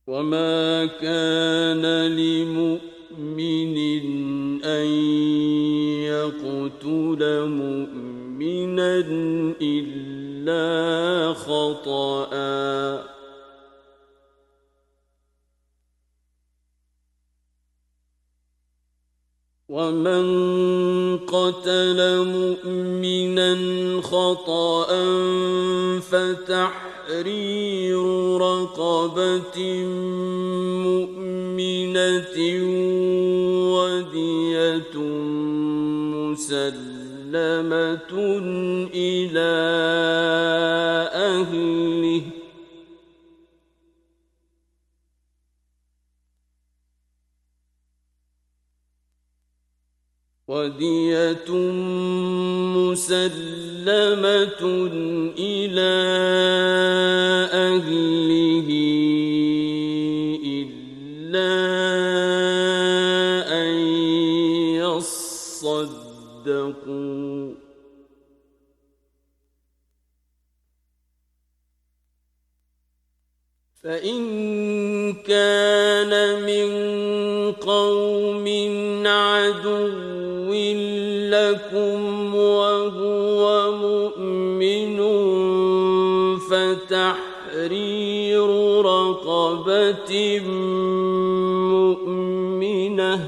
وما كان لمؤمن أن يقتل مؤمنا إلا خطأ ومن قتل مؤمنا خطأ فتحرير رقبة مؤمنة ودية مسلمة إلى أهله إلا أن يصدقوا فإن كان من قوم عدو لكم وهو مؤمن فتحرير رقبة مؤمنة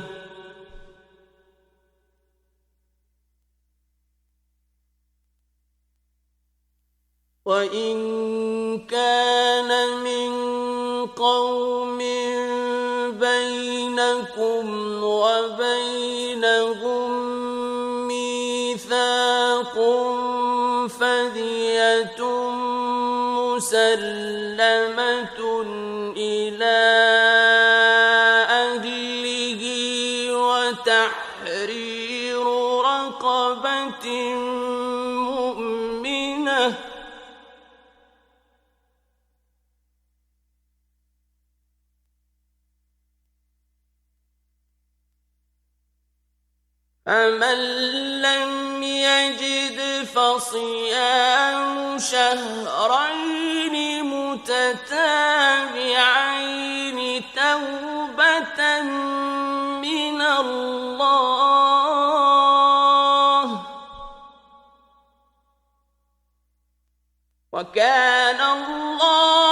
وإن كان من قوم بينكم وبينهم ميثاق فدية مسلمة إلى أهله وتحرير رقبة مؤمنة فمن لم يجد فصيام شهرين متتابعين توبة من الله وكان الله